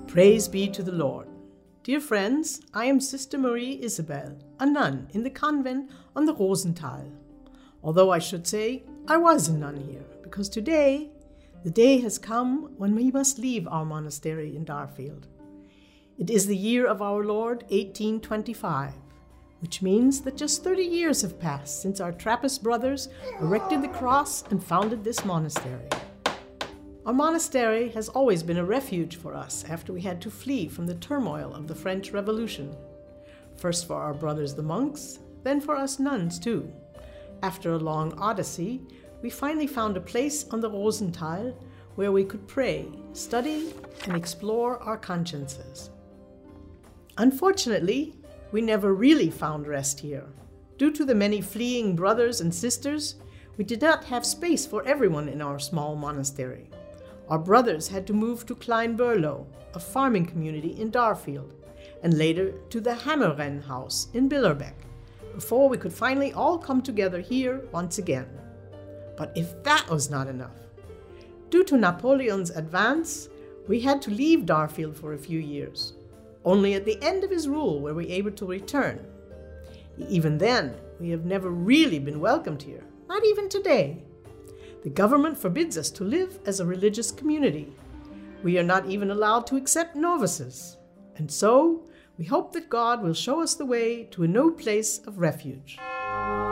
Praise be to the Lord. Dear friends, I am Sister Marie Isabel, a nun in the convent on the Rosenthal. Although I should say I was a nun here, because today, the day has come when we must leave our monastery in Darfield. It is the year of our Lord, 1825, which means that just 30 years have passed since our Trappist brothers erected the cross and founded this monastery. Our monastery has always been a refuge for us after we had to flee from the turmoil of the French Revolution. First for our brothers the monks, then for us nuns too. After a long odyssey, we finally found a place on the Rosenthal where we could pray, study, and explore our consciences. Unfortunately, we never really found rest here. Due to the many fleeing brothers and sisters, we did not have space for everyone in our small monastery. Our brothers had to move to Klein-Berlo, a farming community in Darfield, and later to the Hammerren house in Billerbeck, before we could finally all come together here once again. But if that was not enough, due to Napoleon's advance, we had to leave Darfield for a few years. Only at the end of his rule were we able to return. Even then, we have never really been welcomed here, not even today. The government forbids us to live as a religious community. We are not even allowed to accept novices. And so, we hope that God will show us the way to a new place of refuge.